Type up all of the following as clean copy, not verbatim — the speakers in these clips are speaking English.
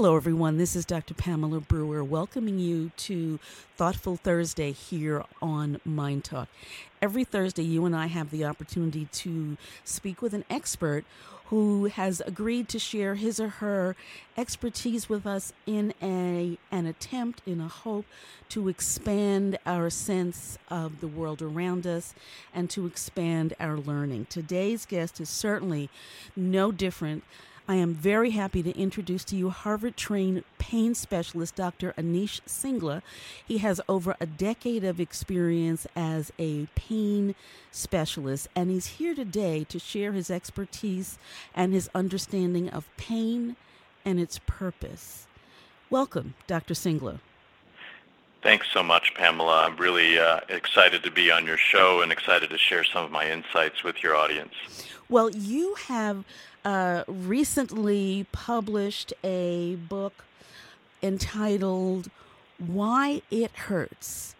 Hello, everyone. This is Dr. Pamela Brewer welcoming you to Thoughtful Thursday here on Mind Talk. Every Thursday, you and I have the opportunity to speak with an expert who has agreed to share his or her expertise with us in an attempt, in a hope to expand our sense of the world around us and to expand our learning. Today's guest is certainly no different. I am very happy to introduce to you Harvard-trained pain specialist, Dr. Anish Singla. He has over a decade of experience as a pain specialist, and he's here today to share his expertise and his understanding of pain and its purpose. Welcome, Dr. Singla. Thanks so much, Pamela. I'm really excited to be on your show and excited to share some of my insights with your audience. Well, you have recently published a book entitled Why It Hurts.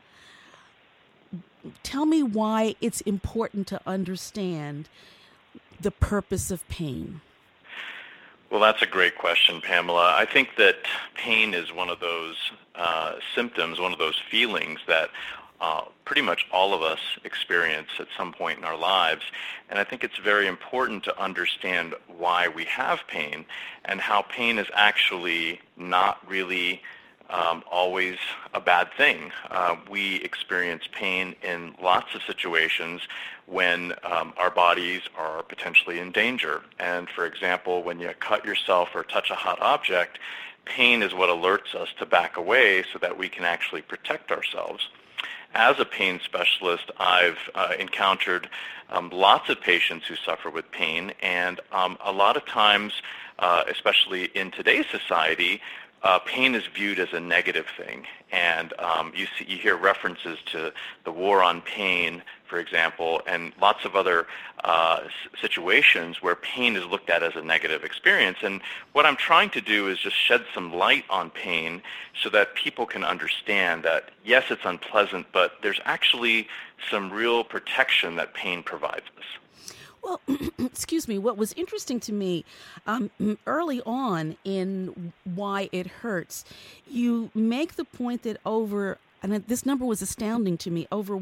Tell me why it's important to understand the purpose of pain. Well, that's a great question, Pamela. I think that pain is one of those symptoms, one of those feelings that pretty much all of us experience at some point in our lives. And I think it's very important to understand why we have pain and how pain is actually not really always a bad thing. We experience pain in lots of situations when our bodies are potentially in danger. And for example, when you cut yourself or touch a hot object, pain is what alerts us to back away so that we can actually protect ourselves. As a pain specialist, I've encountered lots of patients who suffer with pain, and a lot of times, especially in today's society, pain is viewed as a negative thing. And you hear references to the war on pain, for example, and lots of other situations where pain is looked at as a negative experience. And what I'm trying to do is just shed some light on pain so that people can understand that, yes, it's unpleasant, but there's actually some real protection that pain provides us. Well, excuse me, what was interesting to me early on in Why It Hurts, you make the point that and this number was astounding to me, over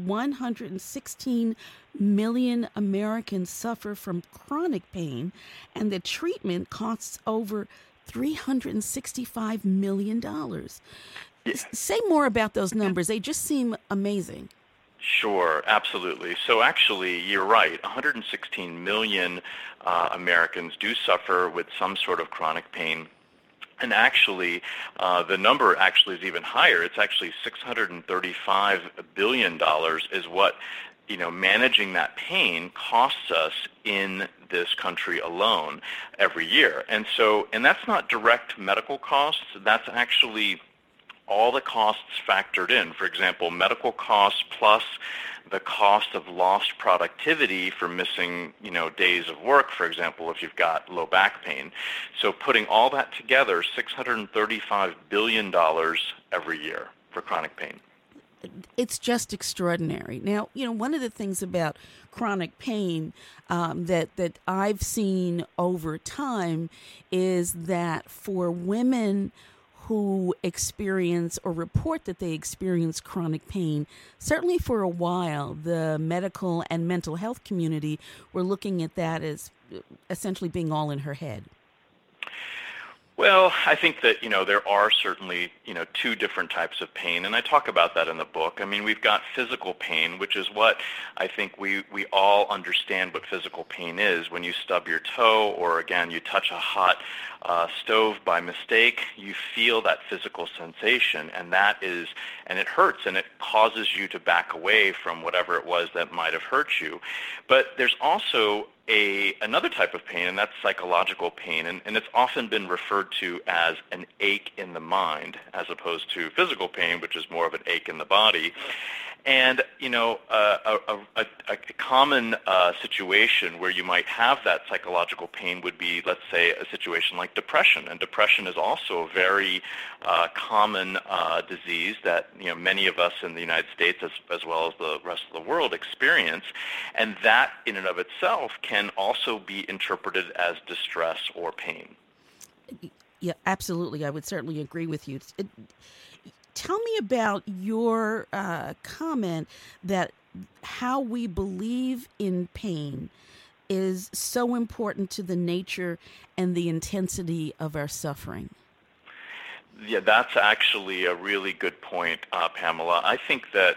116 million Americans suffer from chronic pain, and the treatment costs over $365 million. Yeah. Say more about those numbers. They just seem amazing. Sure, absolutely. So actually, you're right. 116 million Americans do suffer with some sort of chronic pain. And actually, the number actually is even higher. It's actually $635 billion is what, managing that pain costs us in this country alone every year. And that's not direct medical costs. That's actually all the costs factored in. For example, medical costs plus the cost of lost productivity for missing, days of work, for example, if you've got low back pain. So putting all that together, $635 billion every year for chronic pain. It's just extraordinary. Now, one of the things about chronic pain that I've seen over time is that for women who experience or report that they experience chronic pain, certainly for a while, the medical and mental health community were looking at that as essentially being all in her head. Well, I think that, there are certainly, two different types of pain, and I talk about that in the book. I mean, we've got physical pain, which is what I think we all understand what physical pain is. When you stub your toe or, again, you touch a hot stove by mistake, you feel that physical sensation, and it hurts, and it causes you to back away from whatever it was that might have hurt you. But there's also another type of pain, and that's psychological pain, and it's often been referred to as an ache in the mind as opposed to physical pain, which is more of an ache in the body. And, a common situation where you might have that psychological pain would be, let's say, a situation like depression. And depression is also a very common disease that, many of us in the United States as well as the rest of the world experience. And that in and of itself can also be interpreted as distress or pain. Yeah, absolutely. I would certainly agree with you. Tell me about your comment that how we believe in pain is so important to the nature and the intensity of our suffering. Yeah, that's actually a really good point, Pamela. I think that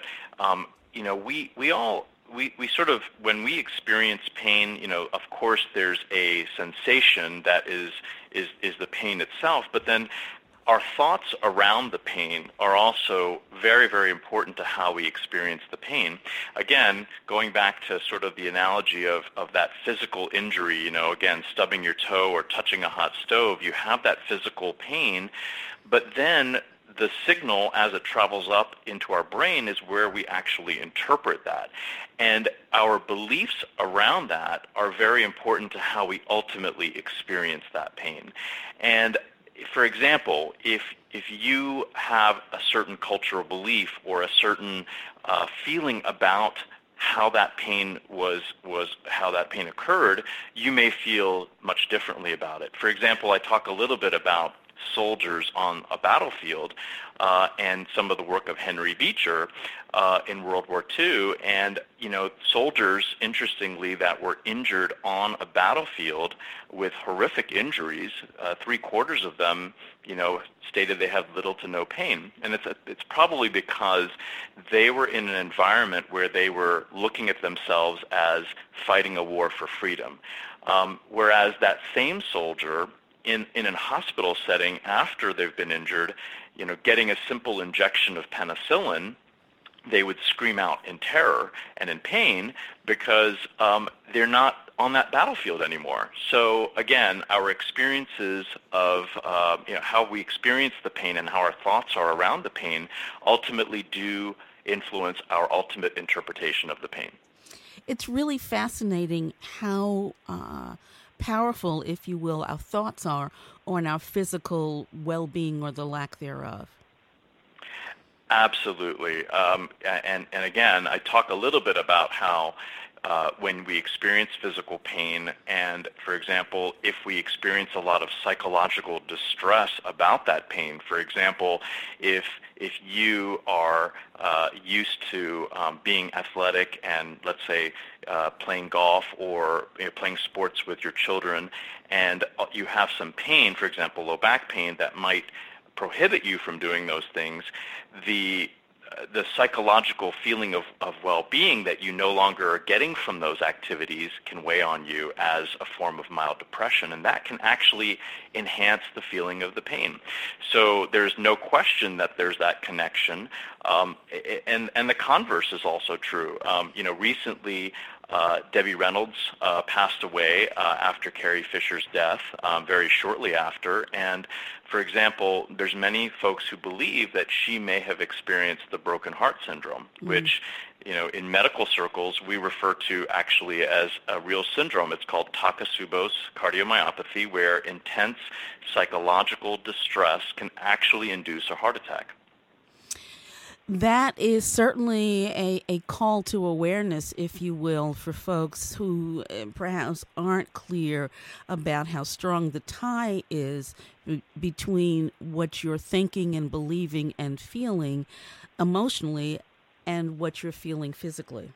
we sort of, when we experience pain, of course there's a sensation that is the pain itself, but then our thoughts around the pain are also very, very important to how we experience the pain. Again, going back to sort of the analogy of that physical injury, again, stubbing your toe or touching a hot stove, you have that physical pain, but then the signal as it travels up into our brain is where we actually interpret that. And our beliefs around that are very important to how we ultimately experience that pain. And for example, if you have a certain cultural belief or a certain feeling about how that pain how that pain occurred, you may feel much differently about it. For example, I talk a little bit about soldiers on a battlefield and some of the work of Henry Beecher in World War II. And, soldiers, interestingly, that were injured on a battlefield with horrific injuries, 3/4 of them, stated they had little to no pain. And it's probably because they were in an environment where they were looking at themselves as fighting a war for freedom. Whereas that same soldier in a hospital setting after they've been injured, getting a simple injection of penicillin, they would scream out in terror and in pain because they're not on that battlefield anymore. So again, our experiences of how we experience the pain and how our thoughts are around the pain ultimately do influence our ultimate interpretation of the pain. It's really fascinating how powerful, if you will, our thoughts are on our physical well-being or the lack thereof. Absolutely. And again, I talk a little bit about how when we experience physical pain, and for example, if we experience a lot of psychological distress about that pain, for example, if you are used to being athletic and, let's say, playing golf or playing sports with your children, and you have some pain, for example, low back pain, that might prohibit you from doing those things, the psychological feeling of well-being that you no longer are getting from those activities can weigh on you as a form of mild depression, and that can actually enhance the feeling of the pain. So there's no question that there's that connection, and the converse is also true. Recently, Debbie Reynolds passed away after Carrie Fisher's death, very shortly after. And for example, there's many folks who believe that she may have experienced the broken heart syndrome, which, in medical circles, we refer to actually as a real syndrome. It's called Takotsubo's cardiomyopathy, where intense psychological distress can actually induce a heart attack. That is certainly a call to awareness, if you will, for folks who perhaps aren't clear about how strong the tie is between what you're thinking and believing and feeling emotionally and what you're feeling physically.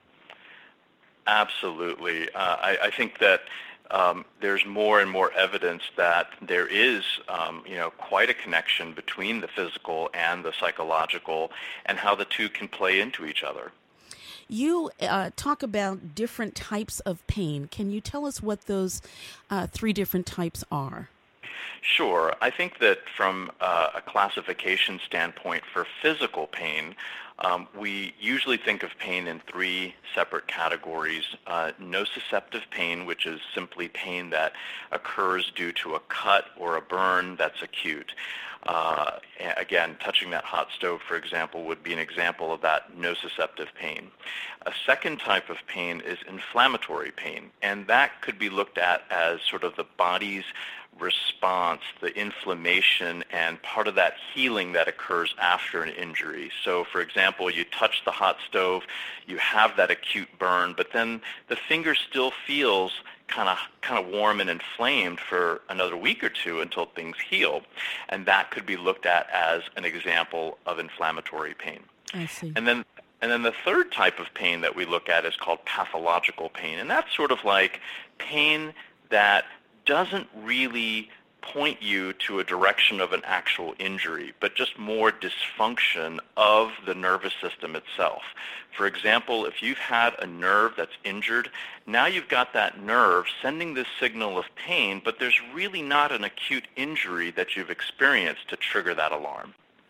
Absolutely. I think that there's more and more evidence that there is, quite a connection between the physical and the psychological, and how the two can play into each other. You talk about different types of pain. Can you tell us what those 3 different types are? Sure. I think that from a classification standpoint for physical pain, we usually think of pain in 3 separate categories. Nociceptive pain, which is simply pain that occurs due to a cut or a burn that's acute. Again, touching that hot stove, for example, would be an example of that nociceptive pain. A second type of pain is inflammatory pain, and that could be looked at as sort of the body's response, the inflammation, and part of that healing that occurs after an injury. So, for example, you touch the hot stove, you have that acute burn, but then the finger still feels kind of warm and inflamed for another week or two until things heal. And that could be looked at as an example of inflammatory pain. I see. And then the third type of pain that we look at is called pathological pain. And that's sort of like pain that doesn't really point you to a direction of an actual injury, but just more dysfunction of the nervous system itself. For example, if you've had a nerve that's injured, now you've got that nerve sending this signal of pain, but there's really not an acute injury that you've experienced to trigger that alarm.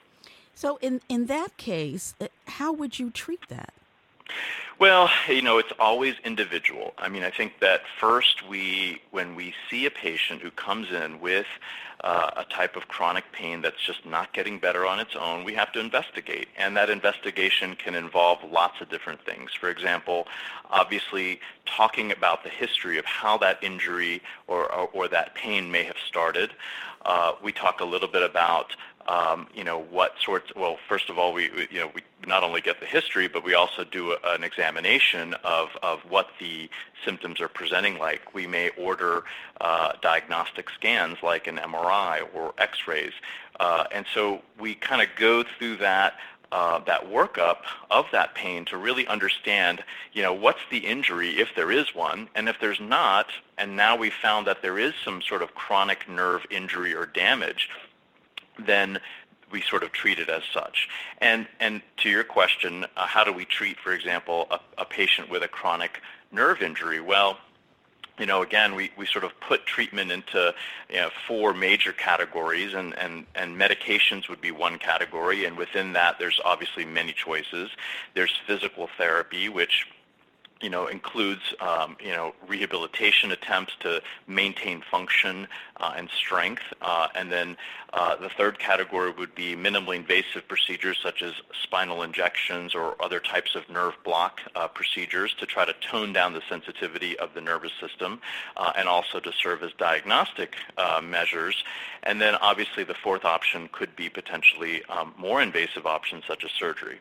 So in that case, how would you treat that? Well, it's always individual. I mean, I think that first when we see a patient who comes in with a type of chronic pain that's just not getting better on its own, we have to investigate. And that investigation can involve lots of different things. For example, obviously talking about the history of how that injury or that pain may have started. We talk a little bit about what sorts. Well, first of all, we not only get the history, but we also do an examination of what the symptoms are presenting like. We may order diagnostic scans like an MRI or X-rays, and so we kind of go through that workup of that pain to really understand, what's the injury if there is one, and if there's not, and now we found that there is some sort of chronic nerve injury or damage, then we sort of treat it as such. And to your question, how do we treat, for example, a patient with a chronic nerve injury? Well, again, we sort of put treatment into four major categories, and medications would be one category, and within that there's obviously many choices. There's physical therapy, which includes rehabilitation attempts to maintain function and strength, and then the third category would be minimally invasive procedures such as spinal injections or other types of nerve block procedures to try to tone down the sensitivity of the nervous system, and also to serve as diagnostic measures. And then obviously the fourth option could be potentially more invasive options such as surgery.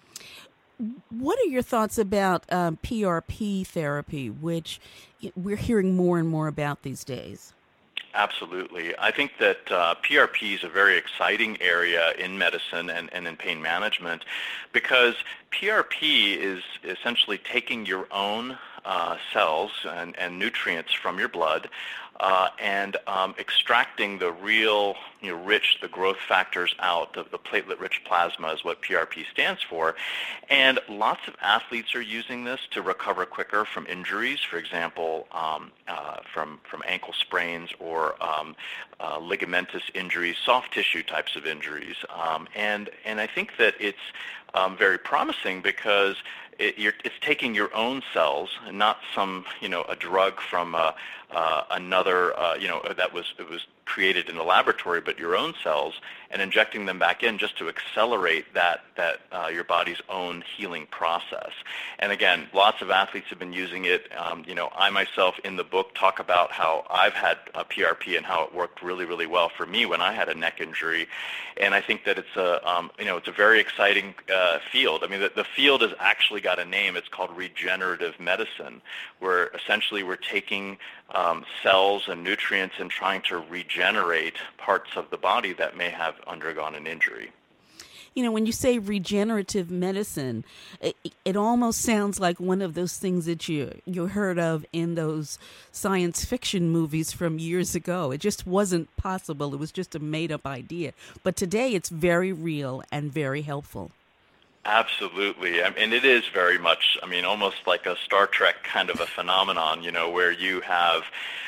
What are your thoughts about PRP therapy, which we're hearing more and more about these days? Absolutely. I think that PRP is a very exciting area in medicine and in pain management, because PRP is essentially taking your own cells and nutrients from your blood and extracting the real the growth factors out of the platelet-rich plasma is what PRP stands for. And lots of athletes are using this to recover quicker from injuries, for example, from ankle sprains or ligamentous injuries, soft tissue types of injuries. And I think that it's very promising because it's taking your own cells, and not a drug from another, that was created in the laboratory, but your own cells, and injecting them back in just to accelerate that your body's own healing process. And again, lots of athletes have been using it. I myself in the book talk about how I've had a PRP and how it worked really, really well for me when I had a neck injury. And I think that it's a very exciting field. I mean, the field has actually got a name. It's called regenerative medicine, where essentially we're taking cells and nutrients and trying to regenerate parts of the body that may have undergone an injury. When you say regenerative medicine, it almost sounds like one of those things that you heard of in those science fiction movies from years ago. It just wasn't possible. It was just a made-up idea. But today it's very real and very helpful. Absolutely. And it is very much, almost like a Star Trek kind of a phenomenon, where you have,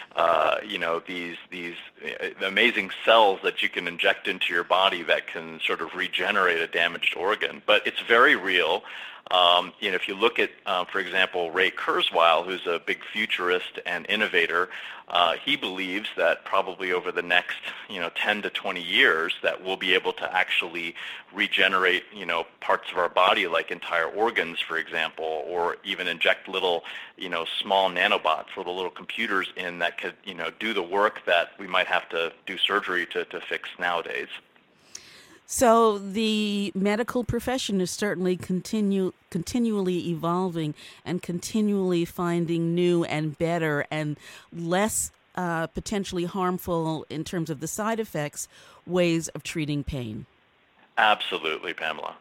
these amazing cells that you can inject into your body that can sort of regenerate a damaged organ. But it's very real. If you look at, for example, Ray Kurzweil, who's a big futurist and innovator, he believes that probably over the next, 10 to 20 years that we'll be able to actually regenerate, parts of our body like entire organs, for example, or even inject little, small nanobots, little computers in that could, do the work that we might have to do surgery to fix nowadays. So the medical profession is certainly continually evolving and continually finding new and better and less potentially harmful in terms of the side effects ways of treating pain. Absolutely, Pamela.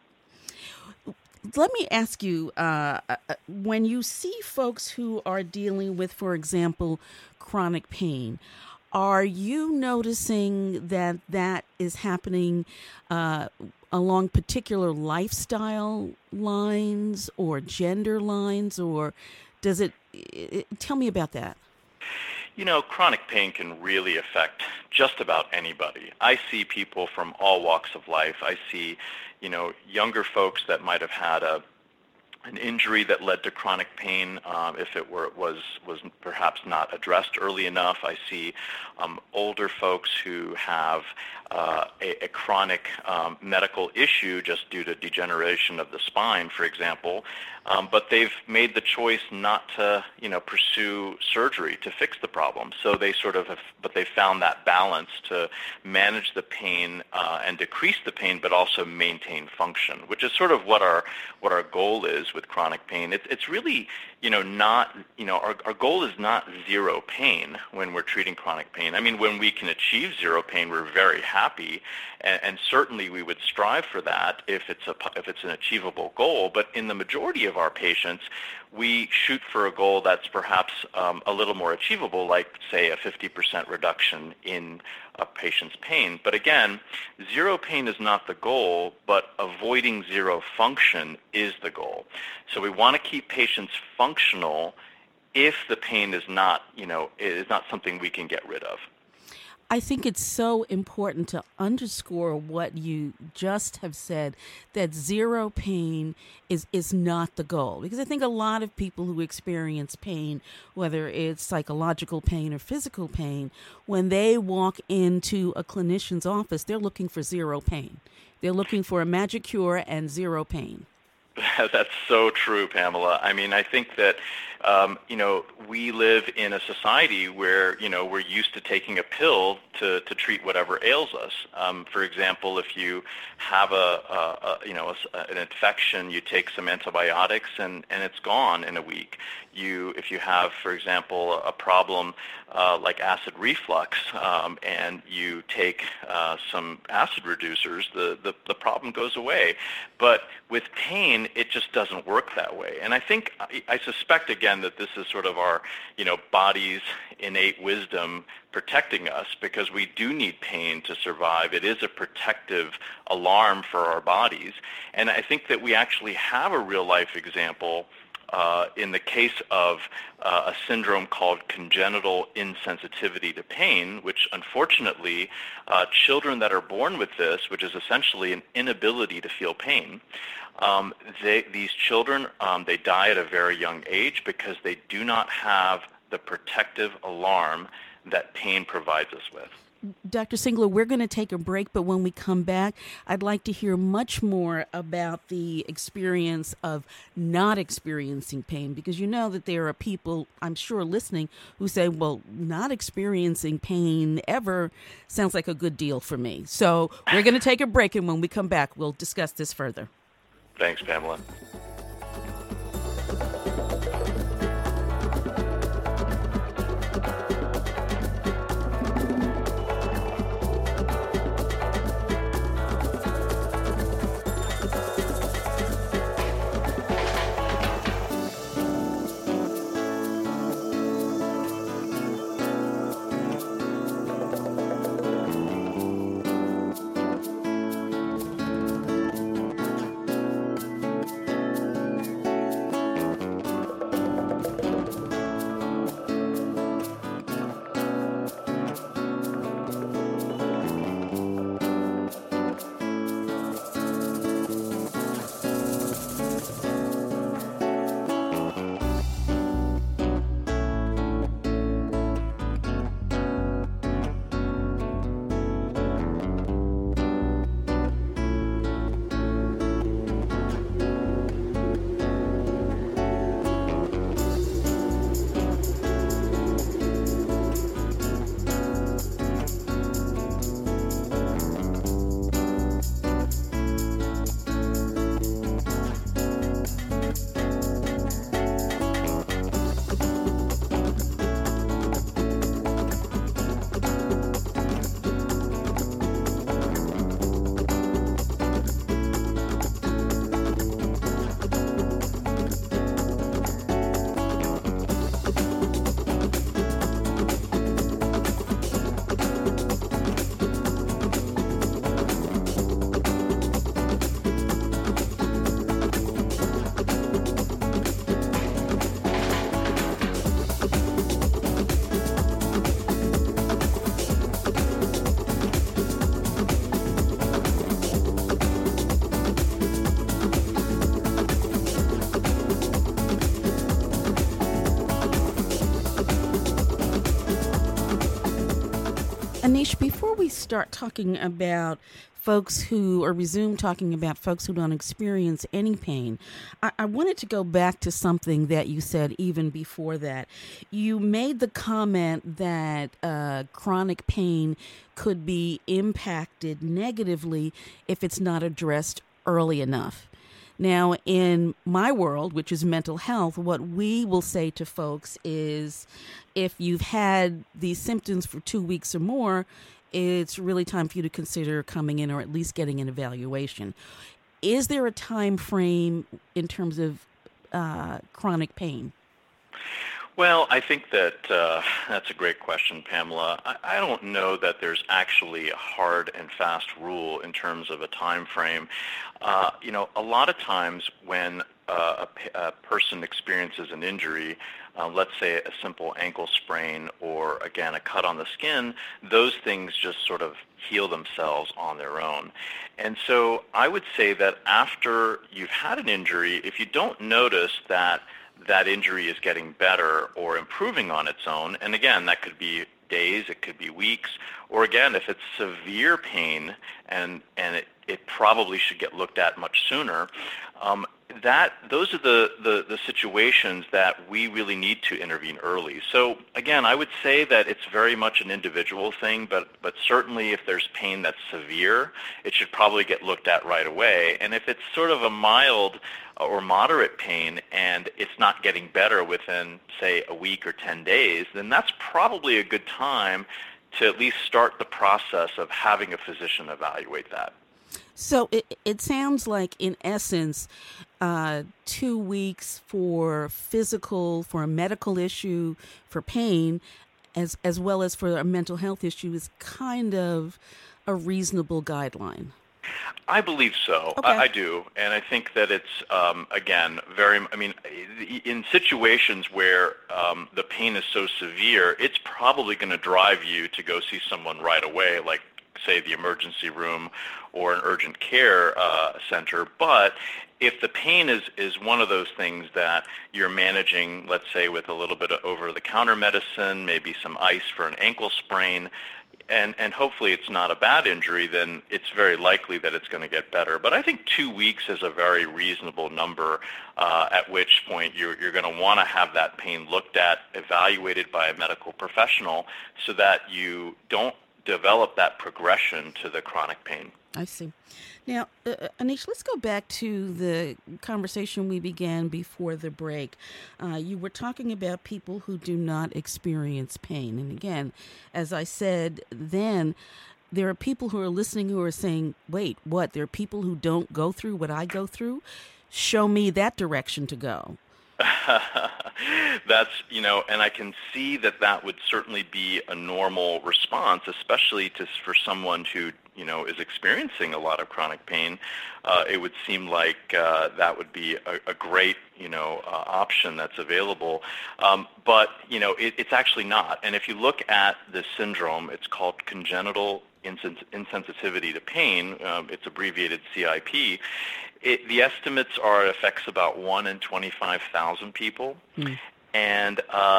Let me ask you, when you see folks who are dealing with, for example, chronic pain, are you noticing that that is happening along particular lifestyle lines or gender lines, or does it tell me about that? You know, chronic pain can really affect just about anybody. I see people from all walks of life. I see, younger folks that might have had an injury that led to chronic pain if it was perhaps not addressed early enough. I see older folks who have a chronic medical issue just due to degeneration of the spine, for example, but they've made the choice not to, pursue surgery to fix the problem. So they but they found that balance to manage the pain and decrease the pain, but also maintain function, which is sort of what our goal is with chronic pain. It's really, not, our goal is not zero pain when we're treating chronic pain. I mean, when we can achieve zero pain, we're very happy, and certainly we would strive for that if it's an achievable goal. But in the majority of our patients, we shoot for a goal that's perhaps a little more achievable, like, say, a 50% reduction in a patient's pain. But again, zero pain is not the goal, but avoiding zero function is the goal. So we want to keep patients functional if the pain is not something we can get rid of. I think it's so important to underscore what you just have said, that zero pain is not the goal. Because I think a lot of people who experience pain, whether it's psychological pain or physical pain, when they walk into a clinician's office, they're looking for zero pain. They're looking for a magic cure and zero pain. That's so true, Pamela. I mean, I think that, we live in a society where, we're used to taking a pill to treat whatever ails us. For example, if you have an infection, you take some antibiotics and it's gone in a week. If you have, for example, a problem like acid reflux, and you take some acid reducers, the problem goes away. But with pain, it just doesn't work that way. And I suspect, again, that this is sort of our, body's innate wisdom protecting us, because we do need pain to survive. It is a protective alarm for our bodies. And I think that we actually have a real-life example in the case of a syndrome called congenital insensitivity to pain, which unfortunately children that are born with this, which is essentially an inability to feel pain, these children, they die at a very young age because they do not have the protective alarm that pain provides us with. Dr. Singler, we're going to take a break, but when we come back, I'd like to hear much more about the experience of not experiencing pain, because you know that there are people, I'm sure, listening who say, well, not experiencing pain ever sounds like a good deal for me. So we're going to take a break, and when we come back, we'll discuss this further. Thanks, Pamela. Anish, before we start talking about folks who, or resume talking about folks who don't experience any pain, I wanted to go back to something that you said even before that. You made the comment that chronic pain could be impacted negatively if it's not addressed early enough. Now, in my world, which is mental health, what we will say to folks is if you've had these symptoms for 2 weeks or more, it's really time for you to consider coming in or at least getting an evaluation. Is there a time frame in terms of chronic pain? Well, I think that that's a great question, Pamela. I don't know that there's actually a hard and fast rule in terms of a time frame. A lot of times when a person experiences an injury, let's say a simple ankle sprain or, again, a cut on the skin, those things just sort of heal themselves on their own. And so I would say that after you've had an injury, if you don't notice that injury is getting better or improving on its own, and again, that could be days, it could be weeks, or again, if it's severe pain and it probably should get looked at much sooner, those are the situations that we really need to intervene early. So again, I would say that it's very much an individual thing, but certainly if there's pain that's severe, it should probably get looked at right away. And if it's sort of a mild or moderate pain and it's not getting better within, say, a week or 10 days, then that's probably a good time to at least start the process of having a physician evaluate that. So it sounds like, in essence, 2 weeks for a medical issue, for pain, as well as for a mental health issue is kind of a reasonable guideline. I believe so. Okay. I do. And I think that it's, again, in situations where the pain is so severe, it's probably going to drive you to go see someone right away, like, say, the emergency room or an urgent care center. But if the pain is one of those things that you're managing, let's say, with a little bit of over-the-counter medicine, maybe some ice for an ankle sprain, and hopefully it's not a bad injury, then it's very likely that it's going to get better. But I think 2 weeks is a very reasonable number, at which point you're going to want to have that pain looked at, evaluated by a medical professional, so that you don't develop that progression to the chronic pain. I see. Now, Anish, let's go back to the conversation we began before the break. You were talking about people who do not experience pain. And again, as I said then, there are people who are listening who are saying, wait, what? There are people who don't go through what I go through? Show me that direction to go. That's, and I can see that would certainly be a normal response, especially for someone who, is experiencing a lot of chronic pain. It would seem like that would be a great, option that's available. But, it's actually not. And if you look at this syndrome, it's called congenital insensitivity to pain. It's abbreviated CIP. The estimates are it affects about 1 in 25,000 people. And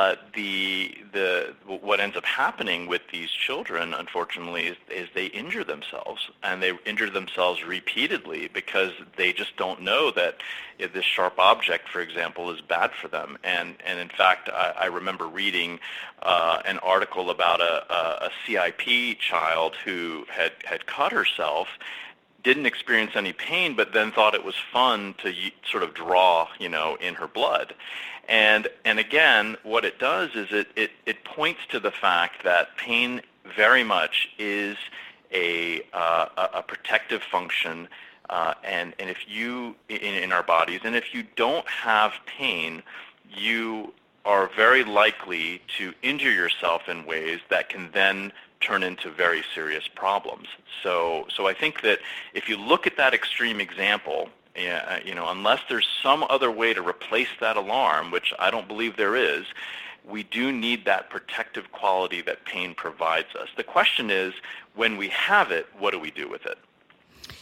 what ends up happening with these children, unfortunately, is they injure themselves, and they injure themselves repeatedly because they just don't know that this sharp object, for example, is bad for them. And in fact, I remember reading an article about a CIP child who had cut herself, didn't experience any pain, but then thought it was fun to sort of draw, in her blood. And again, what it does is it points to the fact that pain very much is a protective function, and if you in our bodies, and if you don't have pain, you are very likely to injure yourself in ways that can then turn into very serious problems. So I think that if you look at that extreme example, unless there's some other way to replace that alarm, which I don't believe there is, we do need that protective quality that pain provides us. The question is, when we have it, what do we do with it?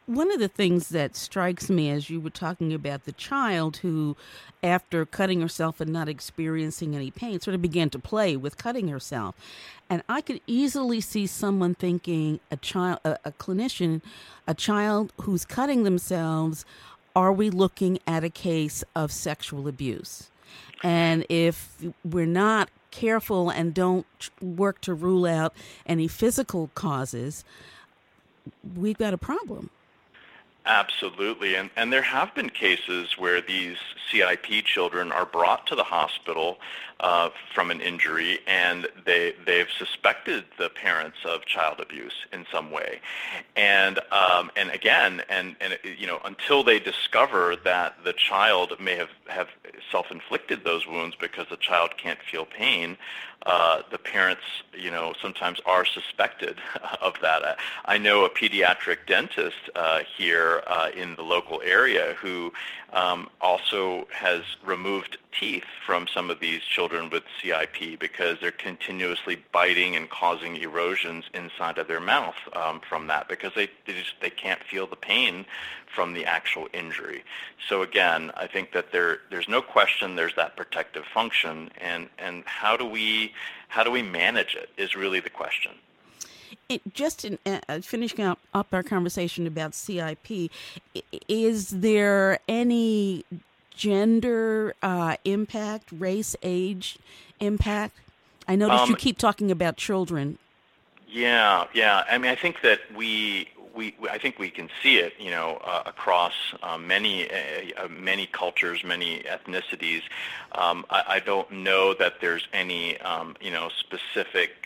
One of the things that strikes me as you were talking about the child who, after cutting herself and not experiencing any pain, sort of began to play with cutting herself. And I could easily see someone thinking, a clinician, a child who's cutting themselves, are we looking at a case of sexual abuse? And if we're not careful and don't work to rule out any physical causes, we've got a problem. Absolutely. And there have been cases where these CIP children are brought to the hospital from an injury, and they've suspected the parents of child abuse in some way. And again, until they discover that the child may have self-inflicted those wounds because the child can't feel pain, the parents, sometimes are suspected of that. I know a pediatric dentist here in the local area who also has removed teeth from some of these children with CIP because they're continuously biting and causing erosions inside of their mouth from that, because they can't feel the pain from the actual injury. So again, I think that there's no question there's that protective function, and how do we manage it is really the question. Just in finishing up our conversation about CIP, is there any gender impact, race, age impact? I noticed you keep talking about children. Yeah. I mean, I think that I think we can see it, across many cultures, many ethnicities. I don't know that there's any, specific,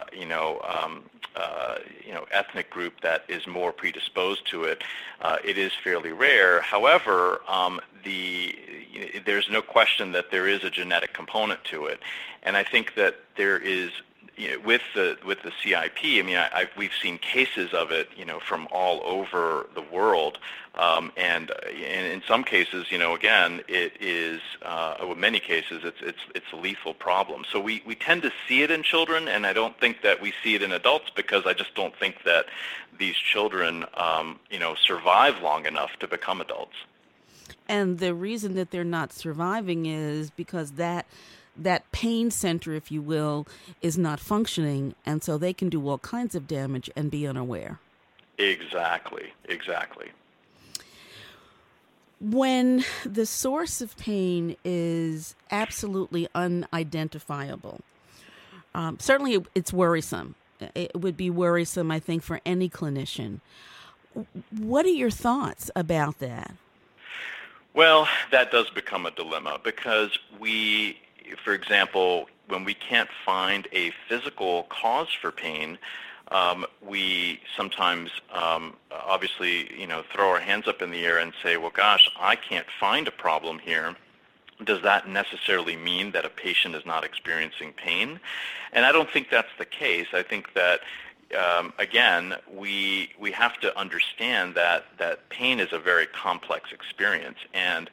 ethnic group that is more predisposed to it. It is fairly rare. However, there's no question that there is a genetic component to it, and I think that there is. With the CIP, I mean, we've seen cases of it, from all over the world, and in some cases, again, it is, in many cases, it's a lethal problem. So we tend to see it in children, and I don't think that we see it in adults, because I just don't think that these children, survive long enough to become adults. And the reason that they're not surviving is because that pain center, if you will, is not functioning, and so they can do all kinds of damage and be unaware. Exactly. When the source of pain is absolutely unidentifiable, certainly it's worrisome. It would be worrisome, I think, for any clinician. What are your thoughts about that? Well, that does become a dilemma, because for example, when we can't find a physical cause for pain, we sometimes obviously, throw our hands up in the air and say, well, gosh, I can't find a problem here. Does that necessarily mean that a patient is not experiencing pain? And I don't think that's the case. I think that, again, we have to understand that pain is a very complex experience. And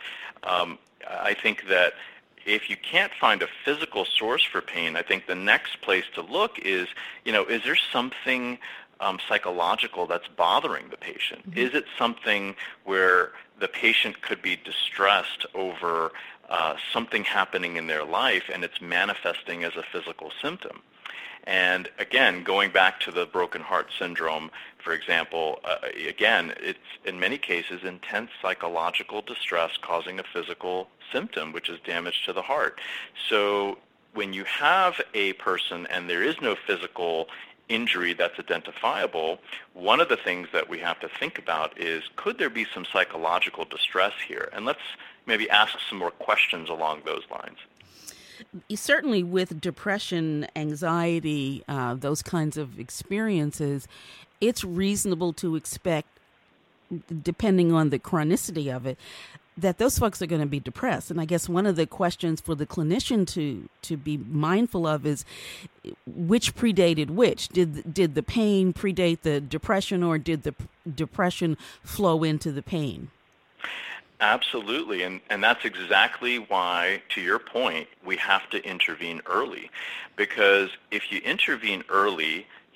I think that if you can't find a physical source for pain, I think the next place to look is, is there something psychological that's bothering the patient? Mm-hmm. Is it something where the patient could be distressed over something happening in their life and it's manifesting as a physical symptom? And again, going back to the broken heart syndrome, for example, again, it's in many cases intense psychological distress causing a physical symptom, which is damage to the heart. So when you have a person and there is no physical injury that's identifiable, one of the things that we have to think about is, could there be some psychological distress here? And let's maybe ask some more questions along those lines. Certainly with depression, anxiety, those kinds of experiences, it's reasonable to expect, depending on the chronicity of it, that those folks are going to be depressed. And I guess one of the questions for the clinician to be mindful of is, which predated which? Did the pain predate the depression, or did the depression flow into the pain? Absolutely, and that's exactly why, to your point, we have to intervene early. Because if you intervene early,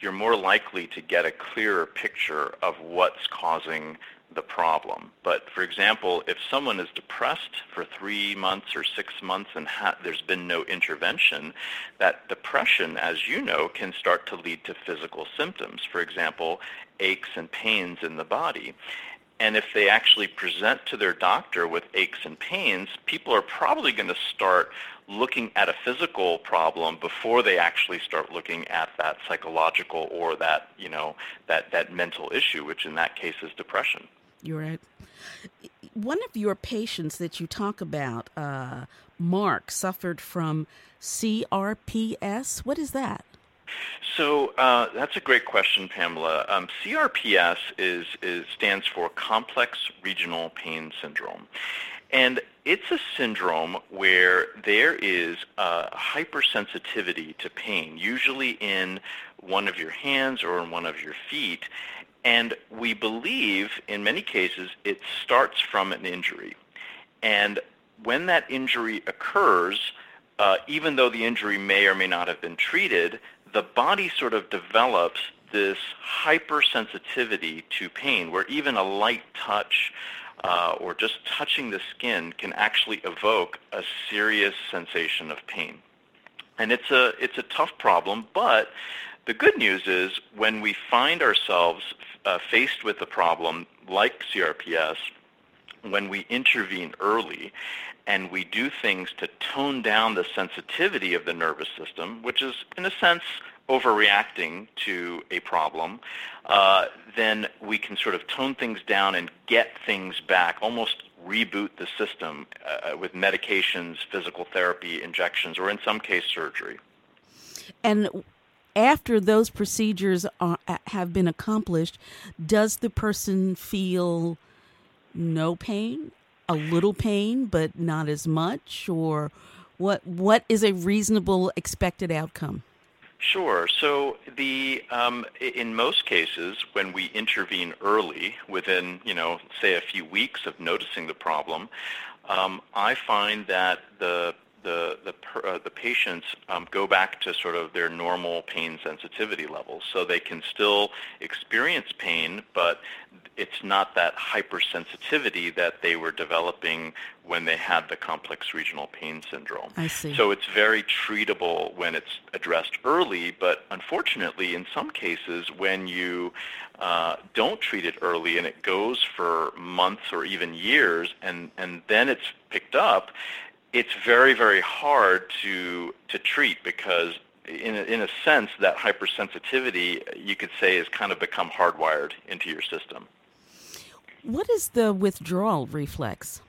you're more likely to get a clearer picture of what's causing the problem. But for example, if someone is depressed for 3 months or 6 months and there's been no intervention, that depression, as you know, can start to lead to physical symptoms. For example, aches and pains in the body. And if they actually present to their doctor with aches and pains, people are probably going to start looking at a physical problem before they actually start looking at that psychological or that, that mental issue, which in that case is depression. You're right. One of your patients that you talk about, Mark, suffered from CRPS. What is that? So that's a great question, Pamela. CRPS stands for Complex Regional Pain Syndrome. And it's a syndrome where there is a hypersensitivity to pain, usually in one of your hands or in one of your feet. And we believe, in many cases, it starts from an injury. And when that injury occurs, even though the injury may or may not have been treated, the body sort of develops this hypersensitivity to pain, where even a light touch or just touching the skin can actually evoke a serious sensation of pain. And it's a tough problem, but the good news is when we find ourselves faced with a problem like CRPS, when we intervene early and we do things to tone down the sensitivity of the nervous system, which is, in a sense, overreacting to a problem, then we can sort of tone things down and get things back, almost reboot the system with medications, physical therapy, injections, or in some case, surgery. And after those procedures have been accomplished, does the person feel no pain, a little pain, but not as much? Or what is a reasonable expected outcome? Sure. So in most cases, when we intervene early, within, say a few weeks of noticing the problem, I find that the patients go back to sort of their normal pain sensitivity levels. So they can still experience pain, but it's not that hypersensitivity that they were developing when they had the complex regional pain syndrome. I see. So it's very treatable when it's addressed early, but unfortunately, in some cases, when you don't treat it early and it goes for months or even years, and then it's picked up, it's very, very hard to treat because in a sense, that hypersensitivity, you could say, has kind of become hardwired into your system. What is the withdrawal reflex?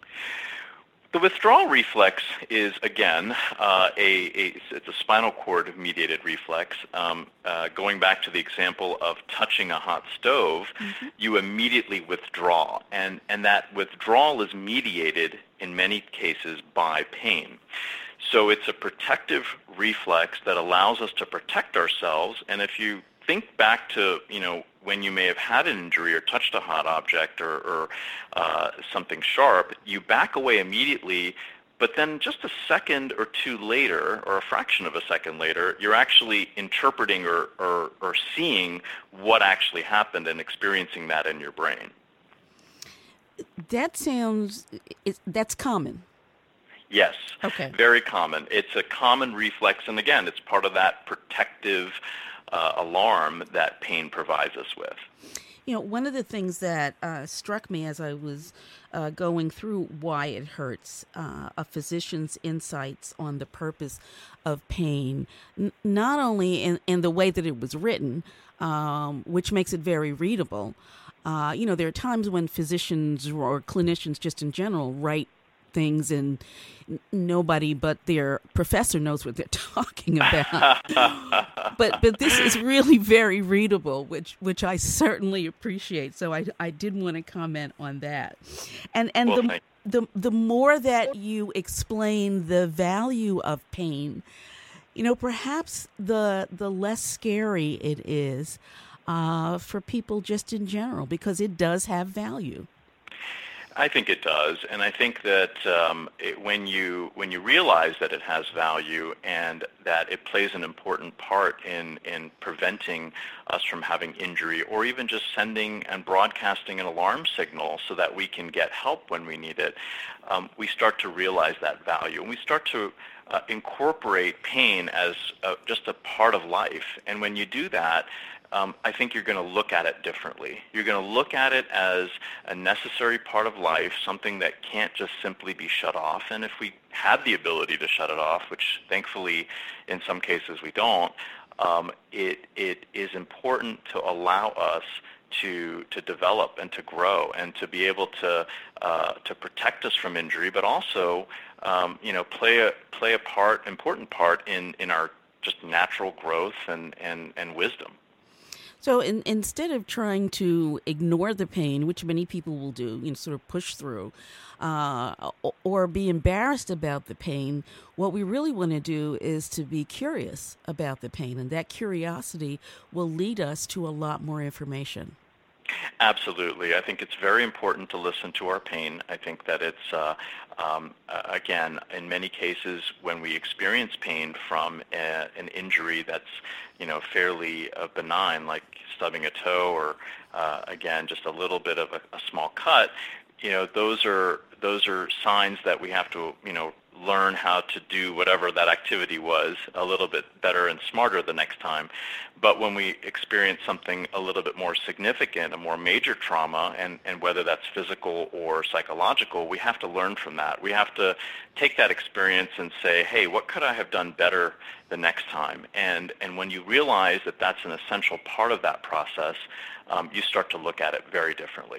The withdrawal reflex is, again, it's a spinal cord mediated reflex. Going back to the example of touching a hot stove, mm-hmm. you immediately withdraw, and that withdrawal is mediated in many cases by pain. So it's a protective reflex that allows us to protect ourselves. And if you think back to, when you may have had an injury or touched a hot object or something sharp, you back away immediately, but then just a second or two later, or a fraction of a second later, you're actually interpreting or seeing what actually happened and experiencing that in your brain. That's common. Yes. Okay. Very common. It's a common reflex, and again, it's part of that protective alarm that pain provides us with. One of the things that struck me as I was going through Why It Hurts, a physician's insights on the purpose of pain, not only in the way that it was written, which makes it very readable. There are times when physicians or clinicians just in general write things and nobody but their professor knows what they're talking about. but this is really very readable, which I certainly appreciate. So I did want to comment on that. And the more that you explain the value of pain, perhaps the less scary it is for people just in general, because it does have value. I think it does, and I think that when you realize that it has value and that it plays an important part in preventing us from having injury, or even just sending and broadcasting an alarm signal so that we can get help when we need it, we start to realize that value, and we start to incorporate pain as just a part of life. And when you do that, I think you're going to look at it differently. You're going to look at it as a necessary part of life, something that can't just simply be shut off. And if we had the ability to shut it off, which thankfully in some cases we don't, it is important to allow us to develop and to grow and to be able to protect us from injury, but also play a important part in our just natural growth and wisdom. So instead of trying to ignore the pain, which many people will do, sort of push through, or be embarrassed about the pain, what we really want to do is to be curious about the pain, and that curiosity will lead us to a lot more information. Absolutely. I think it's very important to listen to our pain. I think that it's, again, in many cases when we experience pain from an injury that's, fairly benign, like stubbing a toe or, again, just a little bit of a small cut, those are signs that we have to, learn how to do whatever that activity was a little bit better and smarter the next time. But when we experience something a little bit more significant, a more major trauma, and whether that's physical or psychological, we have to learn from that. We have to take that experience and say, hey, what could I have done better the next time? And when you realize that that's an essential part of that process, you start to look at it very differently.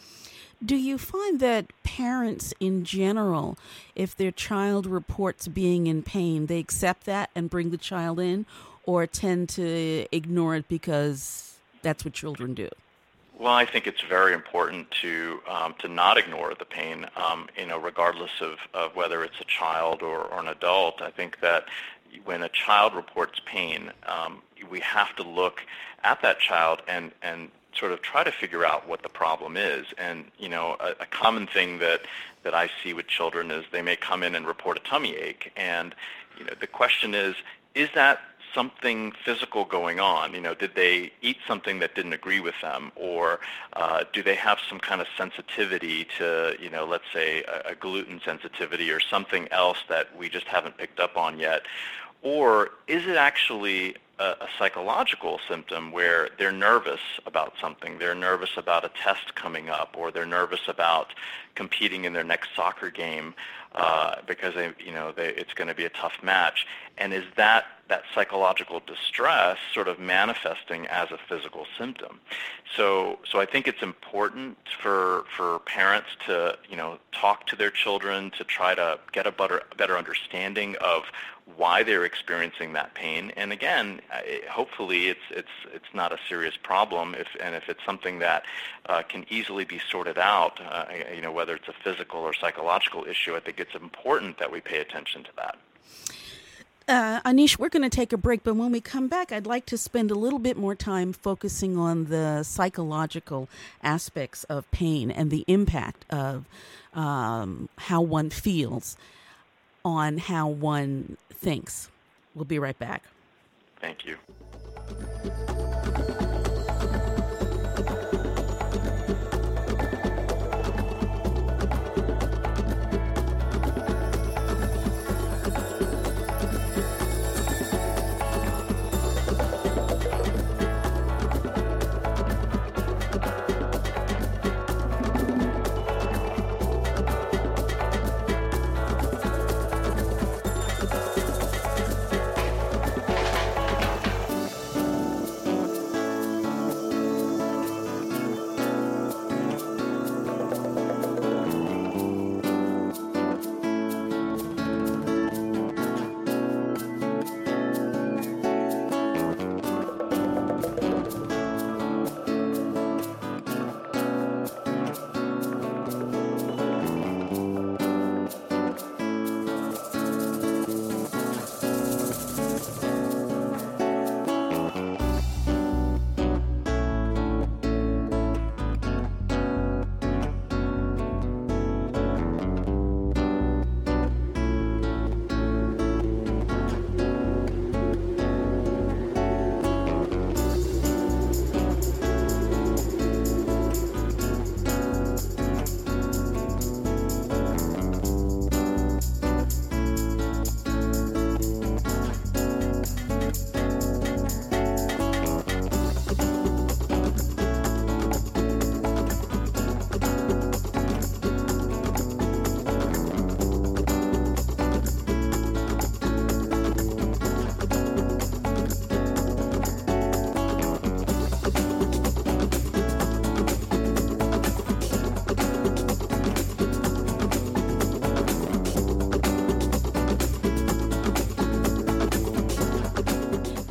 Do you find that parents in general, if their child reports being in pain, they accept that and bring the child in, or tend to ignore it because that's what children do? Well, I think it's very important to not ignore the pain, regardless of whether it's a child or an adult. I think that when a child reports pain, we have to look at that child and sort of try to figure out what the problem is. And, a common thing that I see with children is they may come in and report a tummy ache. And, the question is that something physical going on? Did they eat something that didn't agree with them? Or do they have some kind of sensitivity to, let's say a gluten sensitivity or something else that we just haven't picked up on yet? Or is it actually a psychological symptom where they're nervous about something? They're nervous about a test coming up, or they're nervous about competing in their next soccer game because it's going to be a tough match. And is that psychological distress sort of manifesting as a physical symptom? So I think it's important for parents to talk to their children to try to get a better understanding of why they're experiencing that pain. And again, hopefully it's not a serious problem. If it's something that can easily be sorted out, whether it's a physical or psychological issue, I think it's important that we pay attention to that. Anish, we're going to take a break, but when we come back, I'd like to spend a little bit more time focusing on the psychological aspects of pain and the impact of how one feels on how one thinks. We'll be right back. Thank you.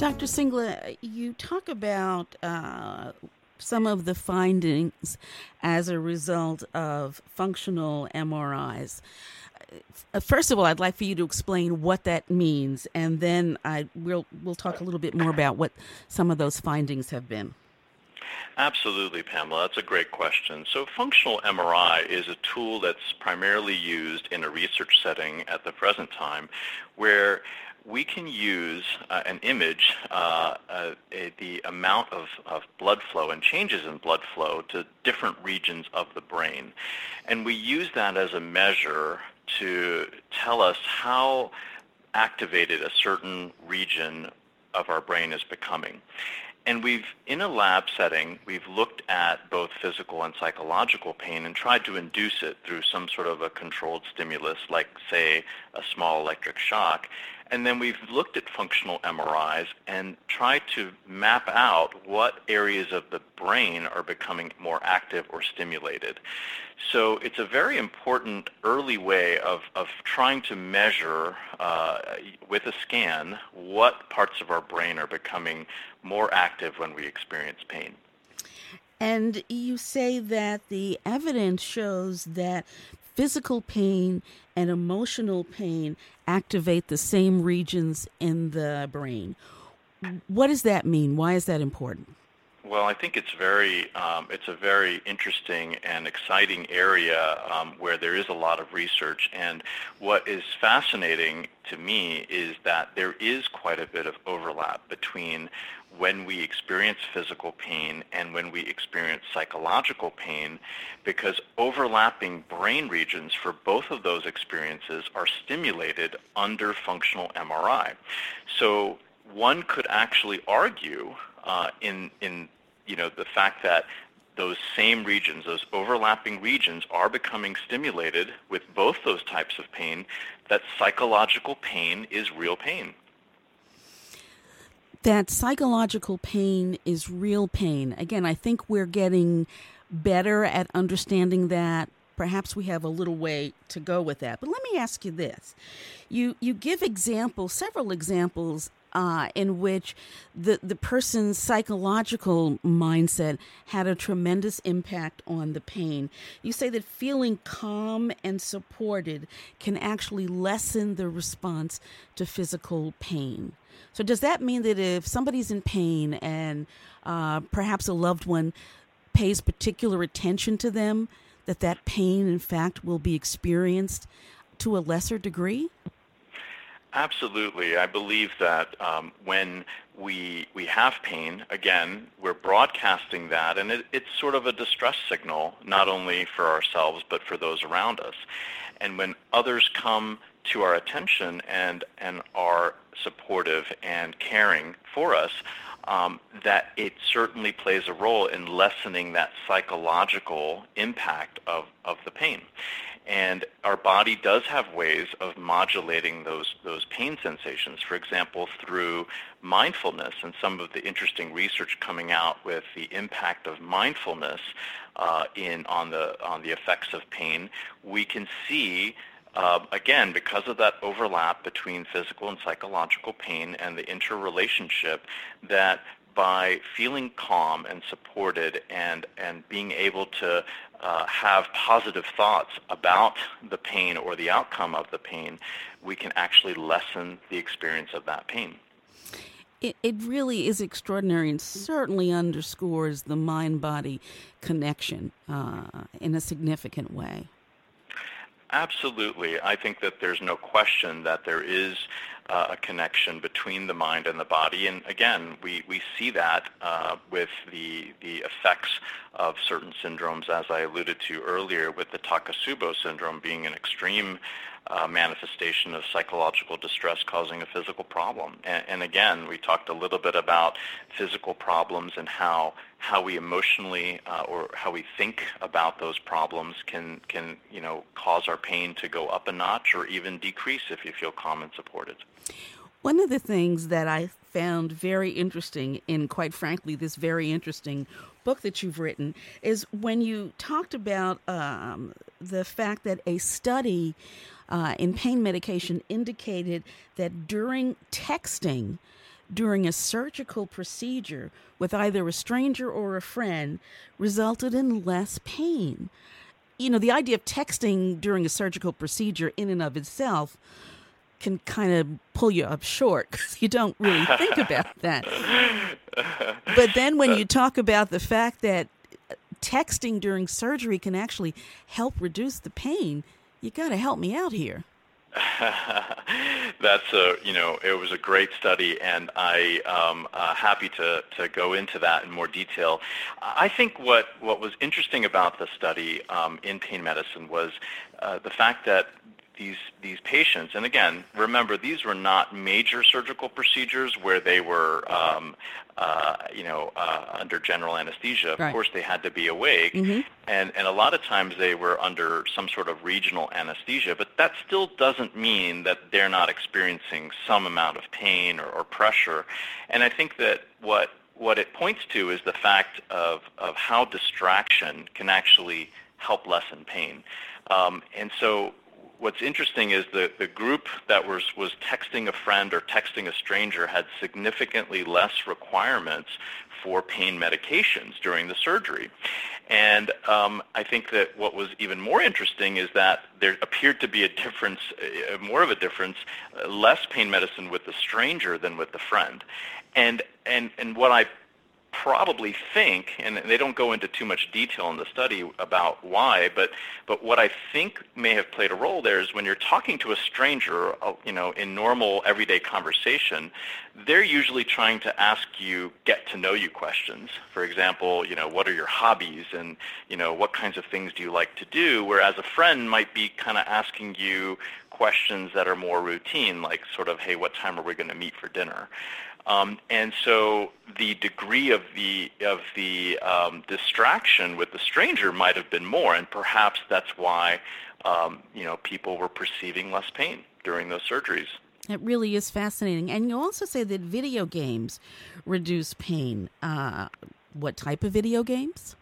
Dr. Singla, you talk about some of the findings as a result of functional MRIs. First of all, I'd like for you to explain what that means, and then we'll talk a little bit more about what some of those findings have been. Absolutely, Pamela. That's a great question. So functional MRI is a tool that's primarily used in a research setting at the present time, where we can use an image, the amount of blood flow and changes in blood flow to different regions of the brain. And we use that as a measure to tell us how activated a certain region of our brain is becoming. And in a lab setting, we've looked at both physical and psychological pain and tried to induce it through some sort of a controlled stimulus, like, say, a small electric shock. And then we've looked at functional MRIs and tried to map out what areas of the brain are becoming more active or stimulated. So it's a very important early way of trying to measure with a scan what parts of our brain are becoming more active when we experience pain. And you say that the evidence shows that physical pain and emotional pain activate the same regions in the brain. What does that mean? Why is that important? Well, I think it's a very interesting and exciting area where there is a lot of research. And what is fascinating to me is that there is quite a bit of overlap between when we experience physical pain and when we experience psychological pain, because overlapping brain regions for both of those experiences are stimulated under functional MRI. So one could actually argue in the fact that those same regions, those overlapping regions, are becoming stimulated with both those types of pain, that psychological pain is real pain. That psychological pain is real pain. Again, I think we're getting better at understanding that. Perhaps we have a little way to go with that. But let me ask you this. You give several examples in which the person's psychological mindset had a tremendous impact on the pain. You say that feeling calm and supported can actually lessen the response to physical pain. So does that mean that if somebody's in pain and perhaps a loved one pays particular attention to them, that pain, in fact, will be experienced to a lesser degree? Absolutely. I believe that when we have pain, again, we're broadcasting that, and it's sort of a distress signal, not only for ourselves, but for those around us. And when others come to our attention and are supportive and caring for us, that it certainly plays a role in lessening that psychological impact of the pain. And our body does have ways of modulating those pain sensations, for example, through mindfulness, and some of the interesting research coming out with the impact of mindfulness on the effects of pain. We can see, again, because of that overlap between physical and psychological pain and the interrelationship, that by feeling calm and supported and being able to have positive thoughts about the pain or the outcome of the pain, we can actually lessen the experience of that pain. It really is extraordinary and certainly underscores the mind-body connection in a significant way. Absolutely. I think that there's no question that there is a connection between the mind and the body. And again, we see that with the effects of certain syndromes, as I alluded to earlier, with the Takotsubo syndrome being an extreme manifestation of psychological distress causing a physical problem. And again, we talked a little bit about physical problems and how we emotionally or how we think about those problems can cause our pain to go up a notch or even decrease if you feel calm and supported. One of the things that I found very interesting in, quite frankly, this very interesting book that you've written is when you talked about the fact that a study in pain medication indicated that during texting, during a surgical procedure with either a stranger or a friend resulted in less pain. The idea of texting during a surgical procedure in and of itself can kind of pull you up short because you don't really think about that. But then when you talk about the fact that texting during surgery can actually help reduce the pain, you got to help me out here. It was a great study, and I'm happy to go into that in more detail. I think what was interesting about the study in pain medicine was the fact that these patients, and again, remember, these were not major surgical procedures where they were under general anesthesia. Of Right. course, they had to be awake, and a lot of times they were under some sort of regional anesthesia, but that still doesn't mean that they're not experiencing some amount of pain or pressure. And I think that what it points to is the fact of how distraction can actually help lessen pain. And so what's interesting is the group that was texting a friend or texting a stranger had significantly less requirements for pain medications during the surgery. And I think that what was even more interesting is that there appeared to be a difference, more of a difference, less pain medicine with the stranger than with the friend. And what I probably think, and they don't go into too much detail in the study about why, but what I think may have played a role there is when you're talking to a stranger, in normal everyday conversation, they're usually trying to ask you get to know you questions. For example, what are your hobbies, and what kinds of things do you like to do? Whereas a friend might be kind of asking you questions that are more routine, like sort of, hey, what time are we going to meet for dinner? And so the degree of the distraction with the stranger might have been more, and perhaps that's why people were perceiving less pain during those surgeries. It really is fascinating. And you also say that video games reduce pain. What type of video games?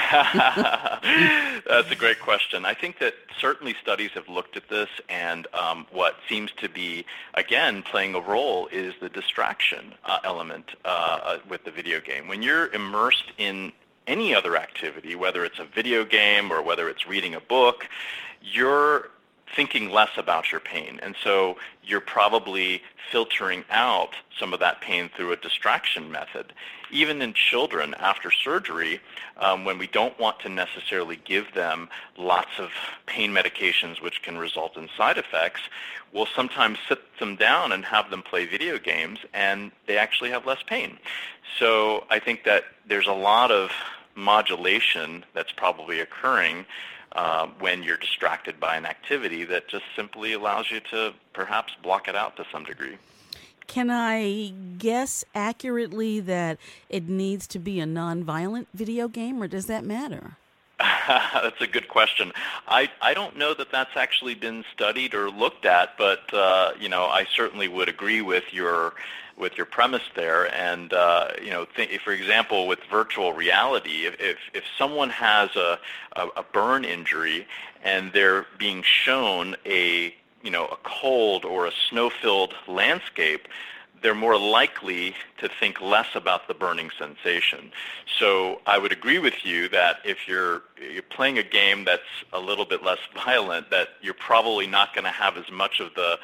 That's a great question. I think that certainly studies have looked at this, and what seems to be, again, playing a role is the distraction element with the video game. When you're immersed in any other activity, whether it's a video game or whether it's reading a book, you're thinking less about your pain. And so you're probably filtering out some of that pain through a distraction method. Even in children after surgery, when we don't want to necessarily give them lots of pain medications which can result in side effects, we'll sometimes sit them down and have them play video games, and they actually have less pain. So I think that there's a lot of modulation that's probably occurring when you're distracted by an activity that just simply allows you to perhaps block it out to some degree. Can I guess accurately that it needs to be a nonviolent video game, or does that matter? That's a good question. I don't know that that's actually been studied or looked at, but I certainly would agree with your premise there. And for example, with virtual reality, if someone has a burn injury and they're being shown a cold or a snow-filled landscape, they're more likely to think less about the burning sensation. So I would agree with you that if you're playing a game that's a little bit less violent, that you're probably not going to have as much of the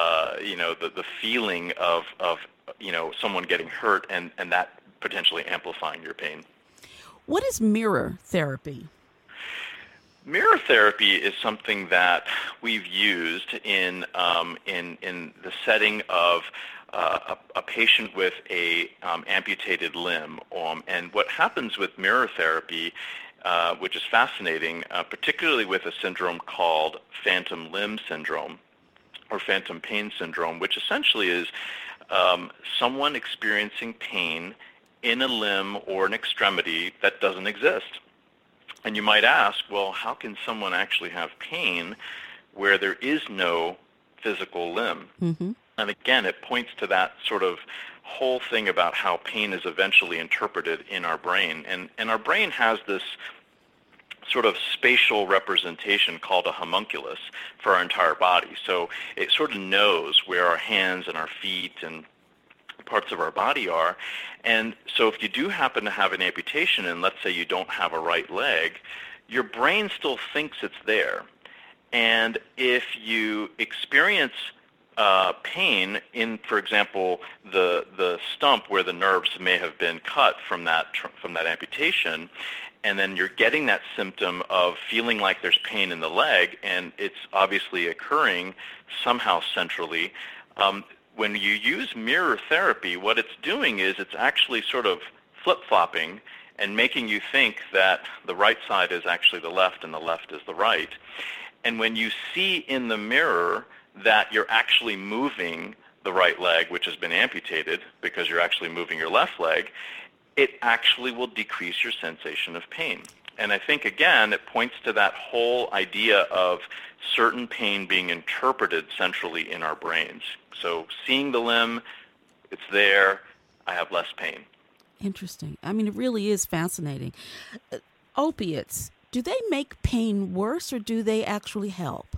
feeling of someone getting hurt and that potentially amplifying your pain. What is mirror therapy? Mirror therapy is something that we've used in the setting of a patient with a amputated limb. And what happens with mirror therapy, which is fascinating, particularly with a syndrome called phantom limb syndrome or phantom pain syndrome, which essentially is someone experiencing pain in a limb or an extremity that doesn't exist. And you might ask, well, how can someone actually have pain where there is no physical limb? Mm-hmm. And again, it points to that sort of whole thing about how pain is eventually interpreted in our brain. And our brain has this sort of spatial representation called a homunculus for our entire body. So it sort of knows where our hands and our feet and parts of our body are. And so if you do happen to have an amputation, and let's say you don't have a right leg, your brain still thinks it's there. And if you experience pain in, for example, the stump where the nerves may have been cut from that amputation, and then you're getting that symptom of feeling like there's pain in the leg, and it's obviously occurring somehow centrally. When you use mirror therapy, what it's doing is it's actually sort of flip-flopping and making you think that the right side is actually the left and the left is the right. And when you see in the mirror that you're actually moving the right leg, which has been amputated, because you're actually moving your left leg, it actually will decrease your sensation of pain. And I think, again, it points to that whole idea of certain pain being interpreted centrally in our brains. So seeing the limb, it's there, I have less pain. Interesting. I mean, it really is fascinating. Opiates, do they make pain worse or do they actually help?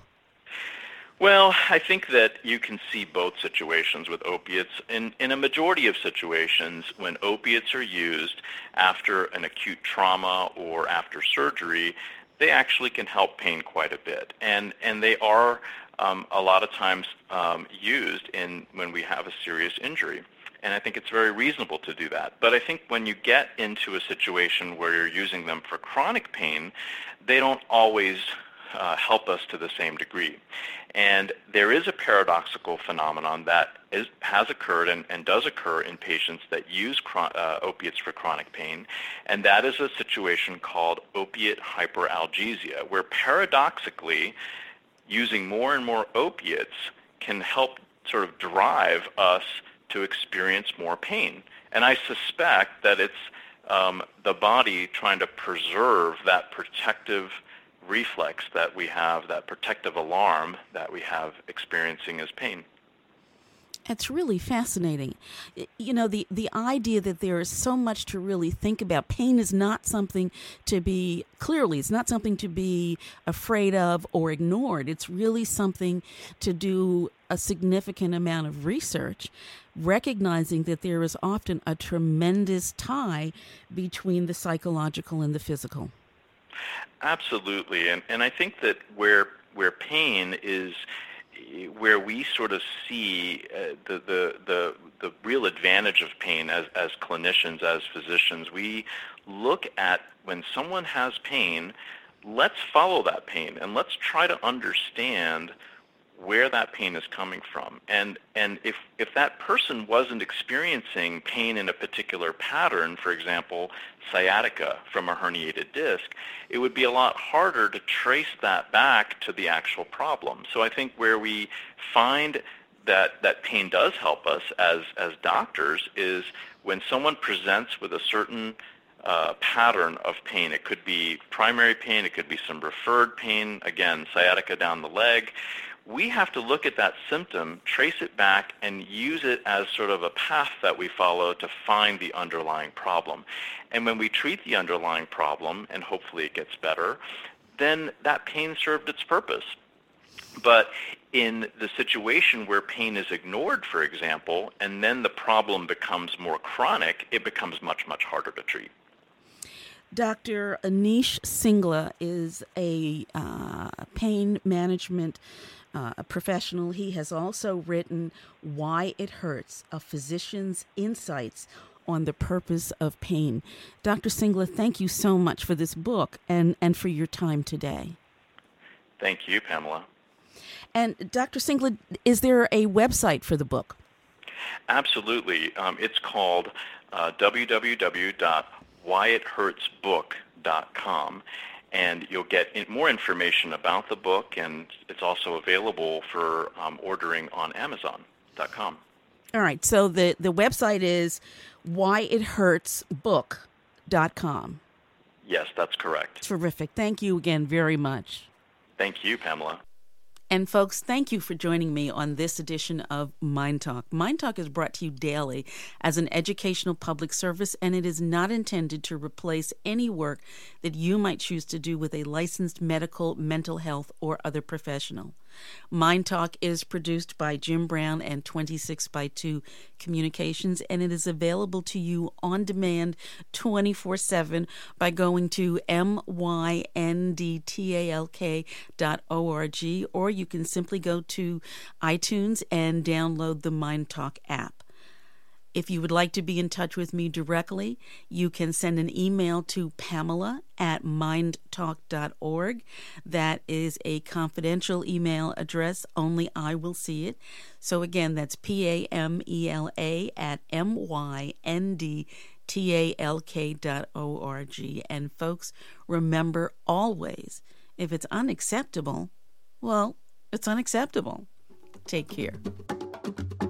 Well, I think that you can see both situations with opiates. In a majority of situations, when opiates are used after an acute trauma or after surgery, they actually can help pain quite a bit. And they are a lot of times used when we have a serious injury. And I think it's very reasonable to do that. But I think when you get into a situation where you're using them for chronic pain, they don't always help us to the same degree. And there is a paradoxical phenomenon that has occurred and does occur in patients that use opiates for chronic pain, and that is a situation called opiate hyperalgesia, where paradoxically using more and more opiates can help sort of drive us to experience more pain. And I suspect that it's the body trying to preserve that protective reflex that we have, that protective alarm that we have experiencing as pain. It's really fascinating. You know, the idea that there is so much to really think about. Pain is not something to be, clearly, it's not something to be afraid of or ignored. It's really something to do a significant amount of research, recognizing that there is often a tremendous tie between the psychological and the physical. Absolutely. And I think that where pain is, where we sort of see the real advantage of pain as clinicians, as physicians, we look at when someone has pain, let's follow that pain and let's try to understand where that pain is coming from. And if that person wasn't experiencing pain in a particular pattern, for example, sciatica from a herniated disc, it would be a lot harder to trace that back to the actual problem. So I think where we find that pain does help us as doctors is when someone presents with a certain pattern of pain. It could be primary pain, it could be some referred pain, again, sciatica down the leg. We have to look at that symptom, trace it back, and use it as sort of a path that we follow to find the underlying problem. And when we treat the underlying problem, and hopefully it gets better, then that pain served its purpose. But in the situation where pain is ignored, for example, and then the problem becomes more chronic, it becomes much, much harder to treat. Dr. Anish Singla is a pain management professional. He has also written Why It Hurts, A Physician's Insights on the Purpose of Pain. Dr. Singla, thank you so much for this book and for your time today. Thank you, Pamela. And Dr. Singla, is there a website for the book? Absolutely. It's called www.whyithurtsbook.com. And you'll get more information about the book, and it's also available for ordering on Amazon.com. All right, so the website is whyithurtsbook.com. Yes, that's correct. Terrific. Thank you again very much. Thank you, Pamela. And folks, thank you for joining me on this edition of Mind Talk. Mind Talk is brought to you daily as an educational public service, and it is not intended to replace any work that you might choose to do with a licensed medical, mental health, or other professional. Mind Talk is produced by Jim Brown and 26x2 Communications, and it is available to you on demand 24/7 by going to myndtalk.org, or you can simply go to iTunes and download the Mind Talk app. If you would like to be in touch with me directly, you can send an email to Pamela@mindtalk.org. That is a confidential email address. Only I will see it. So again, that's PAMELA@MYNDTALK.org. And folks, remember always, if it's unacceptable, well, it's unacceptable. Take care.